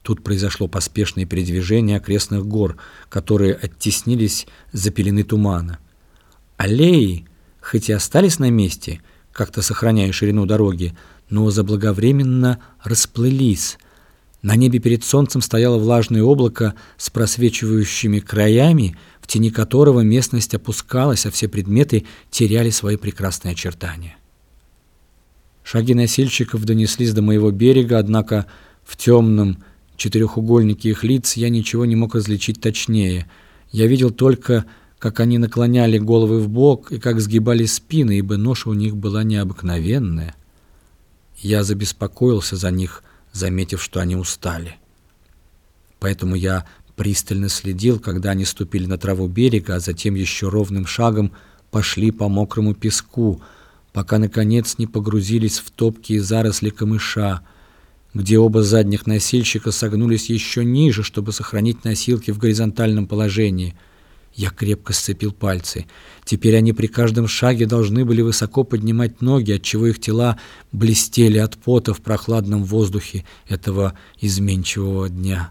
Тут произошло поспешное передвижение окрестных гор, которые оттеснились за пелены тумана. Аллеи, хоть и остались на месте, как-то сохраняя ширину дороги, но заблаговременно расплылись. На небе перед солнцем стояло влажное облако с просвечивающими краями, в тени которого местность опускалась, а все предметы теряли свои прекрасные очертания. Шаги носильщиков донеслись до моего берега, однако в темном четырехугольнике их лиц я ничего не мог различить точнее. Я видел только, как они наклоняли головы вбок и как сгибали спины, ибо ноша у них была необыкновенная. Я забеспокоился за них, заметив, что они устали. Поэтому я пристально следил, когда они ступили на траву берега, а затем еще ровным шагом пошли по мокрому песку, пока, наконец, не погрузились в топкие заросли камыша, где оба задних носильщика согнулись еще ниже, чтобы сохранить носилки в горизонтальном положении. Я крепко сцепил пальцы. Теперь они при каждом шаге должны были высоко поднимать ноги, отчего их тела блестели от пота в прохладном воздухе этого изменчивого дня.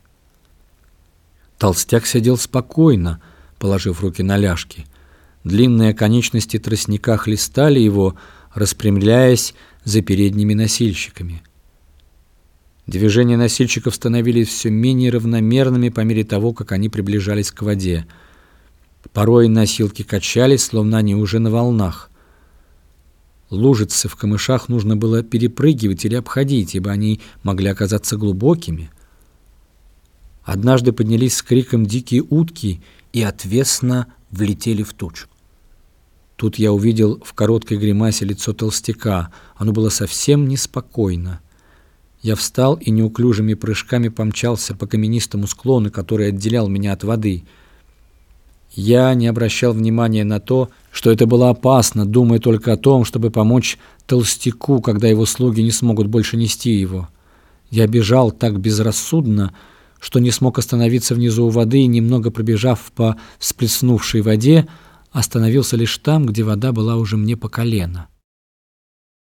Толстяк сидел спокойно, положив руки на ляжки. Длинные конечности тростника хлестали его, распрямляясь за передними носильщиками. Движения носильщиков становились все менее равномерными по мере того, как они приближались к воде. Порой носилки качались, словно они уже на волнах. Лужицы в камышах нужно было перепрыгивать или обходить, ибо они могли оказаться глубокими. Однажды поднялись с криком дикие утки и отвесно влетели в тучу. Тут я увидел в короткой гримасе лицо толстяка. Оно было совсем неспокойно. Я встал и неуклюжими прыжками помчался по каменистому склону, который отделял меня от воды. Я не обращал внимания на то, что это было опасно, думая только о том, чтобы помочь толстяку, когда его слуги не смогут больше нести его. Я бежал так безрассудно, что не смог остановиться внизу у воды и, немного пробежав по всплеснувшей воде, остановился лишь там, где вода была уже мне по колено.